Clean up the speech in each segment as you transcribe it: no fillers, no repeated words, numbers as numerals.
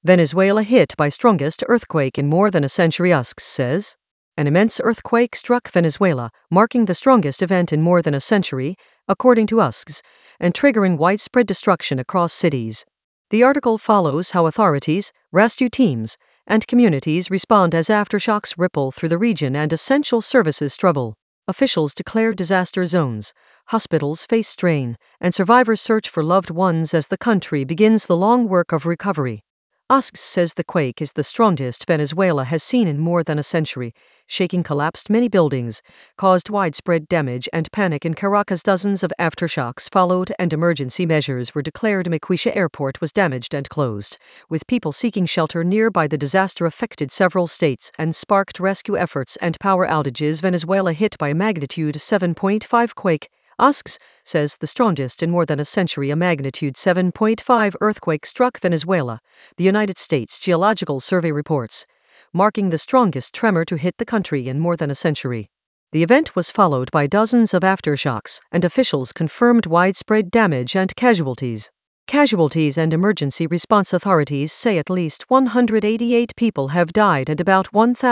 Venezuela hit by strongest earthquake in more than a century. USGS says. An immense earthquake struck Venezuela, marking the strongest event in more than a century, according to USGS, and triggering widespread destruction across cities. The article follows how authorities, rescue teams, and communities respond as aftershocks ripple through the region and essential services struggle. Officials declare disaster zones, hospitals face strain, and survivors search for loved ones as the country begins the long work of recovery. USGS says the quake is the strongest Venezuela has seen in more than a century. Shaking collapsed many buildings, caused widespread damage and panic in Caracas. Dozens of aftershocks followed and emergency measures were declared. Maiquetía Airport was damaged and closed, with people seeking shelter nearby. The disaster affected several states and sparked rescue efforts and power outages. Venezuela hit by a magnitude 7.5 quake. USGS says the strongest in more than a century. A magnitude 7.5 earthquake struck Venezuela, the United States Geological Survey reports, marking the strongest tremor to hit the country in more than a century. The event was followed by dozens of aftershocks, and officials confirmed widespread damage and casualties. Casualties and emergency response authorities say at least 188 people have died and about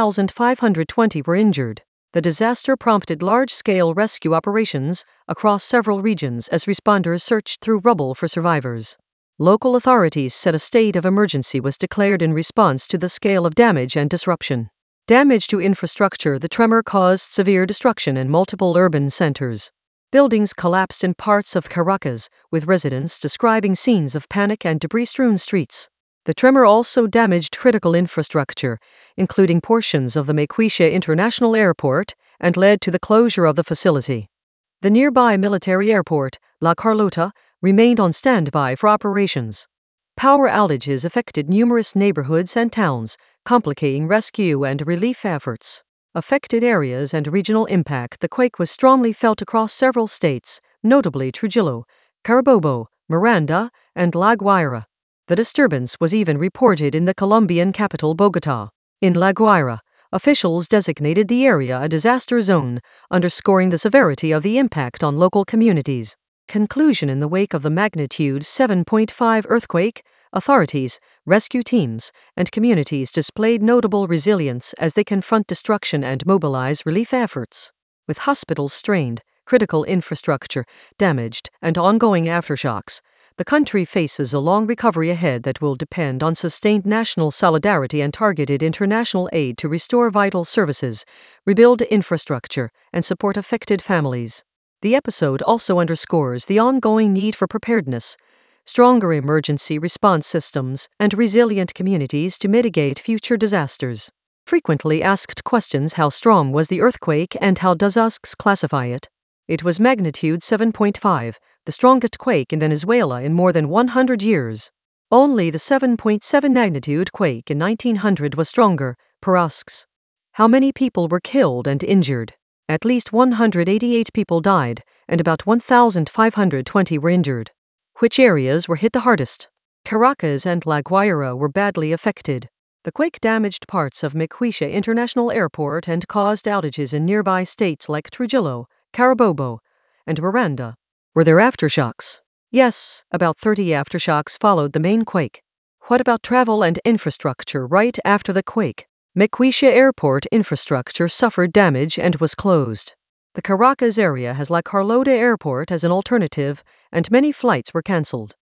1,520 were injured. The disaster prompted large-scale rescue operations across several regions as responders searched through rubble for survivors. Local authorities said a state of emergency was declared in response to the scale of damage and disruption. Damage to infrastructure. The tremor caused severe destruction in multiple urban centers. Buildings collapsed in parts of Caracas, with residents describing scenes of panic and debris-strewn streets. The tremor also damaged critical infrastructure, including portions of the Maiquetía International Airport, and led to the closure of the facility. The nearby military airport, La Carlota, remained on standby for operations. Power outages affected numerous neighborhoods and towns, complicating rescue and relief efforts. Affected areas and regional impact. The quake was strongly felt across several states, notably Trujillo, Carabobo, Miranda, and La Guaira. The disturbance was even reported in the Colombian capital Bogotá. In La Guaira, officials designated the area a disaster zone, underscoring the severity of the impact on local communities. Conclusion. In the wake of the magnitude 7.5 earthquake, authorities, rescue teams, and communities displayed notable resilience as they confront destruction and mobilize relief efforts. With hospitals strained, critical infrastructure damaged, and ongoing aftershocks, the country faces a long recovery ahead that will depend on sustained national solidarity and targeted international aid to restore vital services, rebuild infrastructure, and support affected families. The episode also underscores the ongoing need for preparedness, stronger emergency response systems, and resilient communities to mitigate future disasters. Frequently asked questions. How strong was the earthquake and how does USGS classify it? It was magnitude 7.5, the strongest quake in Venezuela in more than 100 years. Only the 7.7 magnitude quake in 1900 was stronger, per USGS. How many people were killed and injured? At least 188 people died, and about 1,520 were injured. Which areas were hit the hardest? Caracas and La Guaira were badly affected. The quake damaged parts of Maiquetía International Airport and caused outages in nearby states like Trujillo, Carabobo, and Miranda. Were there aftershocks? Yes, about 30 aftershocks followed the main quake. What about travel and infrastructure right after the quake? Maiquetía Airport infrastructure suffered damage and was closed. The Caracas area has La Carlota Airport as an alternative, and many flights were cancelled.